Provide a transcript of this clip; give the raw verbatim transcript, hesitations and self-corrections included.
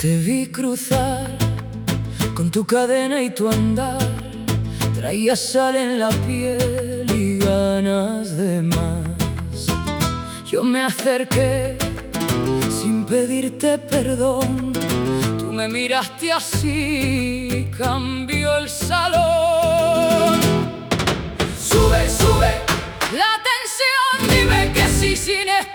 Te vi cruzar con tu cadena y tu andar, traías sal en la piel y ganas de más. Yo me acerqué sin pedirte perdón, tú me miraste así, cambió el salón. Sube, sube la tensión, dime que sí sin esperar.